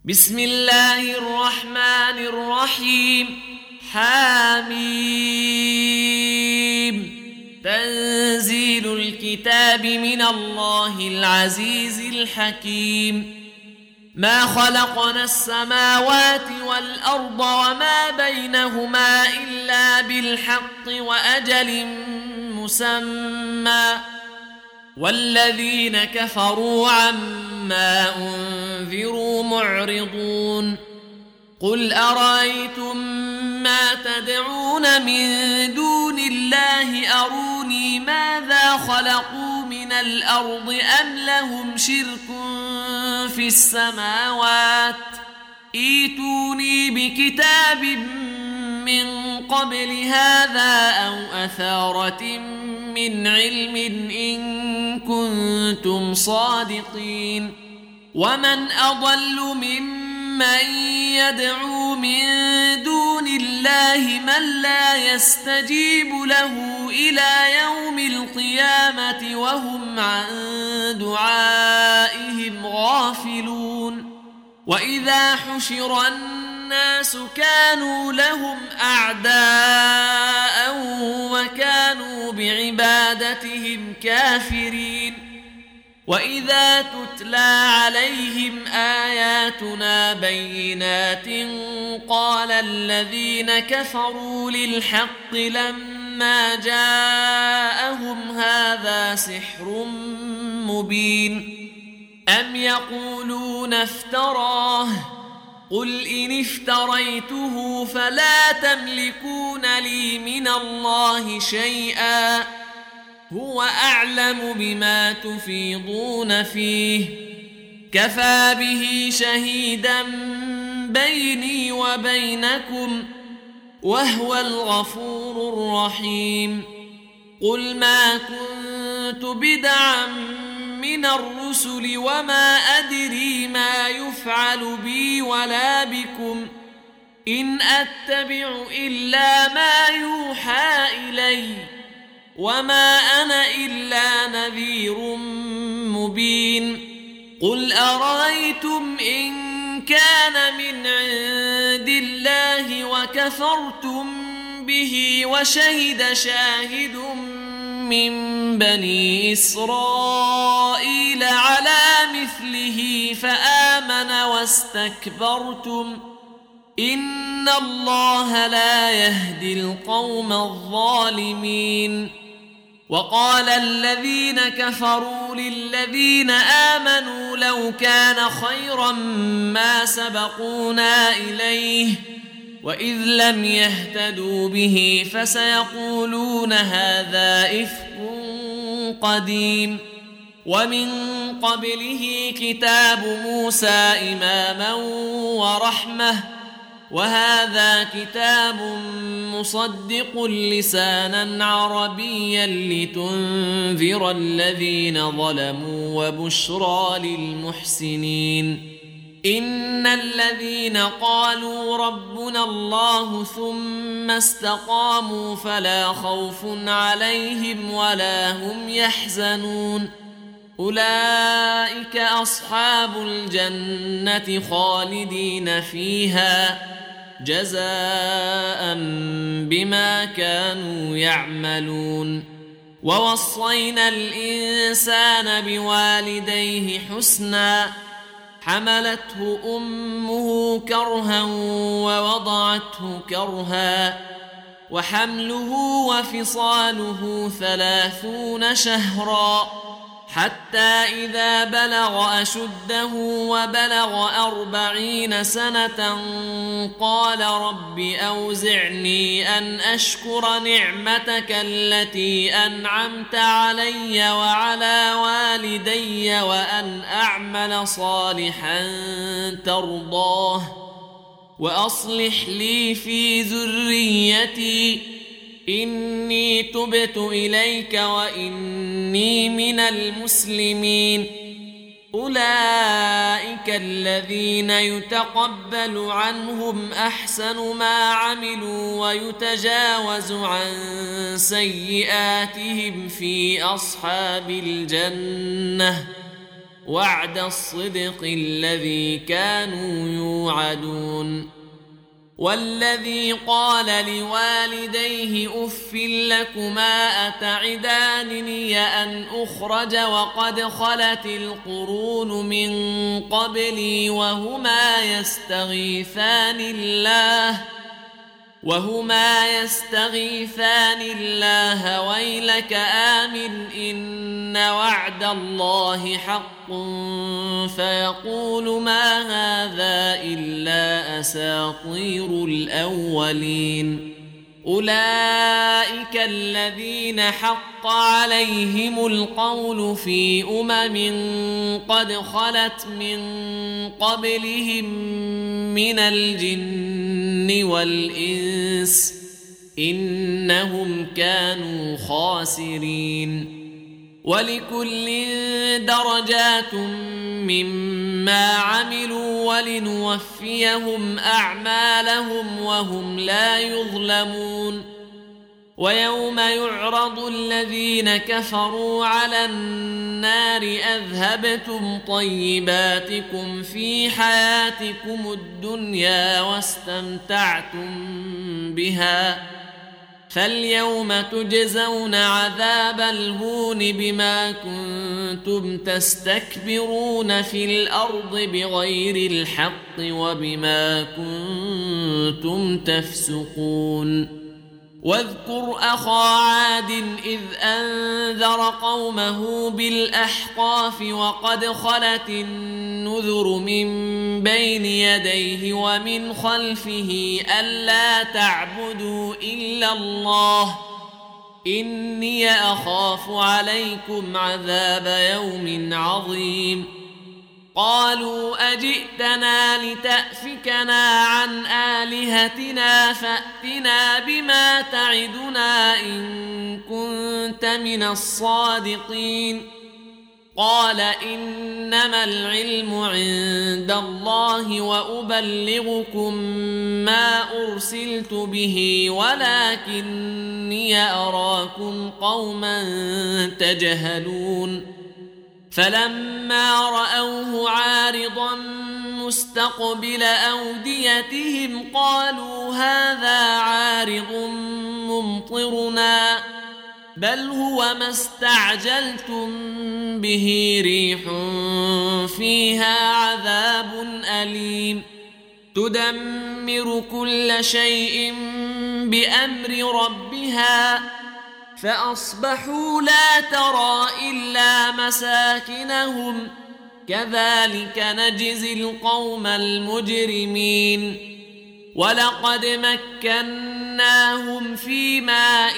بسم الله الرحمن الرحيم. حميم. تنزيل الكتاب من الله العزيز الحكيم. ما خلقنا السماوات والأرض وما بينهما إلا بالحق وأجل مسمى، والذين كفروا عما أنذروا معرضون. قل أرأيتم ما تدعون من دون الله أروني ماذا خلقوا من الأرض أم لهم شرك في السماوات، ائتوني بكتاب من قبل هذا أو أثارة من علم إن كنتم صادقين. ومن أضل ممن يدعو من دون الله من لا يستجيب له إلى يوم القيامة وهم عن دعائهم غافلون. وإذا حشر الناس كانوا لهم أعداء وكانوا بعبادتهم كافرين. وإذا تتلى عليهم آياتنا بينات قال الذين كفروا للحق لما جاءهم هذا سحر مبين. أم يقولون افتراه، قل إن افتريته فلا تملكون لي من الله شيئا، هو أعلم بما تفيضون فيه، كفى به شهيدا بيني وبينكم وهو الغفور الرحيم. قل ما كنت بدعا من الرسل وما أدري ما يفعل بي ولا بكم، إن أتبع إلا ما يوحى إلي وما أنا إلا نذير مبين. قل أرأيتم إن كان من عند الله وكفرتم به وشهد شاهد من بني إسرائيل على مثله فآمن واستكبرتم إن الله لا يهدي القوم الظالمين. وقال الذين كفروا للذين آمنوا لو كان خيرا ما سبقونا إليه، وإذ لم يهتدوا به فسيقولون هذا إفك قديم. ومن قبله كتاب موسى إماما ورحمة، وهذا كتاب مصدق لسانا عربيا لتنذر الذين ظلموا وبشرى للمحسنين. إن الذين قالوا ربنا الله ثم استقاموا فلا خوف عليهم ولا هم يحزنون، أولئك أصحاب الجنة خالدين فيها جزاء بما كانوا يعملون. ووصينا الإنسان بوالديه حسنا، حملته أمه كرها ووضعته كرها، وحمله وفصاله 30 شهرا، حتى إذا بلغ أشده وبلغ 40 سنة قال رب أوزعني أن أشكر نعمتك التي أنعمت علي وعلى والدي وأن أعمل صالحا ترضاه وأصلح لي في ذريتي إني تبت إليك وإني من المسلمين. أولئك الذين يتقبل عنهم أحسن ما عملوا ويتجاوز عن سيئاتهم في أصحاب الجنة وعد الصدق الذي كانوا يوعدون. والذي قال لوالديه أف لكما أتعدانني أن أخرج وقد خلت القرون من قبلي وهما يستغيثان الله ويلك آمن إن وعد الله حق فيقول ما هذا إلا أساطير الأولين. أولئك الذين حق عليهم القول في قد خلت من قبلهم من الجن والإنس إنهم كانوا خاسرين. ولكل درجات مما عملوا ولنوفيهم أعمالهم وهم لا يظلمون. ويوم يعرض الذين كفروا على النار أذهبتم طيباتكم في حياتكم الدنيا واستمتعتم بها فاليوم تجزون عذاب الهون بما كنتم تستكبرون في الأرض بغير الحق وبما كنتم تفسقون. واذكر أخا عاد إذ أنذر قومه بالأحقاف وقد خلت النذر من بين يديه ومن خلفه ألا تعبدوا إلا الله إني أخاف عليكم عذاب يوم عظيم. قالوا أجئتنا لتأفكنا عن آلهتنا فأتنا بما تعدنا إن كنت من الصادقين. قال إنما العلم عند الله وأبلغكم ما أرسلت به ولكني أراكم قوما تجهلون. فلما رأوه عارضا مستقبل أوديتهم قالوا هذا عارض ممطرنا بل هو ما استعجلتم به ريح فيها عذاب أليم تدمر كل شيء بأمر ربها فأصبحوا لا ترى إلا مساكنهم كذلك نجزي القوم المجرمين. ولقد مكناهم في ماء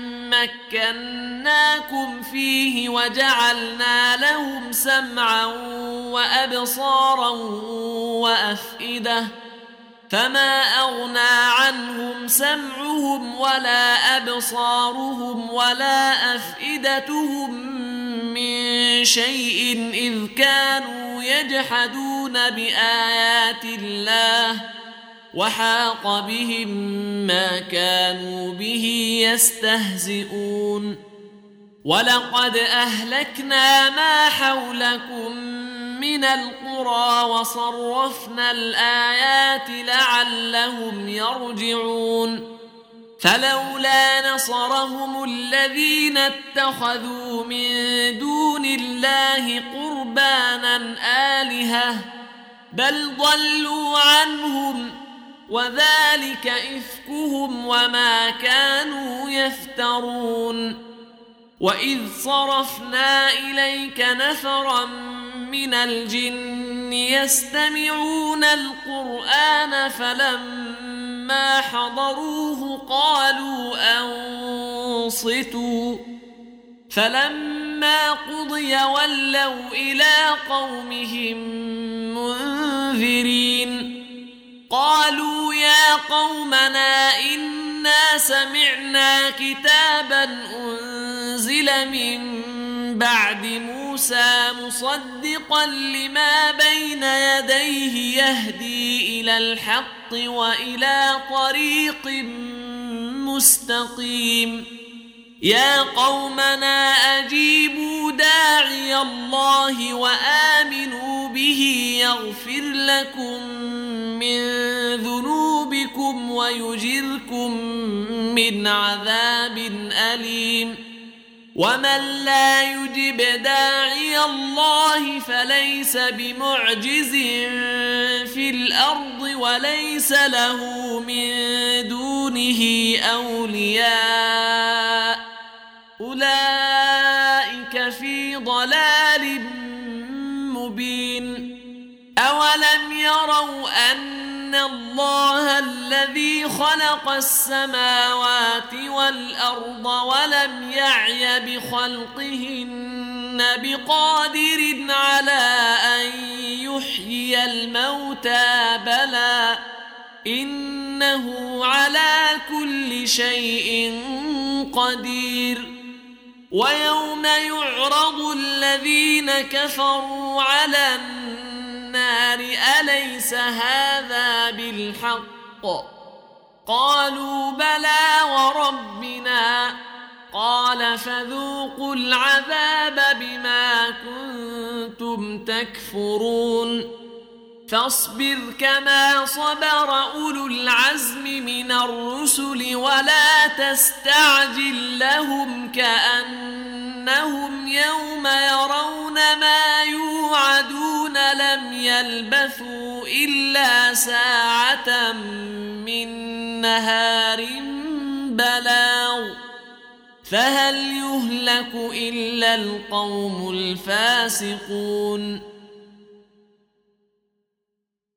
مكناكم فيه وجعلنا لهم سمعا وأبصارا وأفئدة فما أغنى عنهم سمعهم ولا أبصارهم ولا أفئدتهم من شيء إذ كانوا يجحدون بآيات الله وحاق بهم ما كانوا به يستهزئون. ولقد أهلكنا ما حولكم من القرى وصرفنا الآيات لعلهم يرجعون. فلولا نصرهم الذين اتخذوا من دون الله قربانا آلهة بل ضلوا عنهم وذلك إفكهم وما كانوا يفترون. وإذ صرفنا إليك نفرا من الجن يستمعون القرآن فلما حضروه قالوا أنصتوا فلما قضي ولوا إلى قومهم منذرين. قالوا يا قومنا إنا سمعنا كتابا أنزل من بعد موسى مصدقا لما بين يديه يهدي إلى الحق وإلى طريق مستقيم يا قومنا أجيبوا داعي الله وآمنوا به يغفر لكم من ذنوبكم ويجركم من عذاب أليم ومن لا يجب داعي الله فليس بمعجز في الأرض وليس له من دونه أولياء أولئك في ضلال مبين أولم يروا أن الله الذي خلق السماوات والأرض ولم يعي بخلقهن بقادر على أن يحيي الموتى بلى إنه على كل شيء قدير ويوم يعرض الذين كفروا على النار أليس هذا بالحق قالوا بلى وربنا قال فذوقوا العذاب بما كنتم تكفرون فاصبر كما صبر أولو العزم من الرسل ولا تستعجل لهم كأنهم يوم يرون ما يوعدون لم يلبثوا إلا ساعة من نهار بلاغ فهل يهلك إلا القوم الفاسقون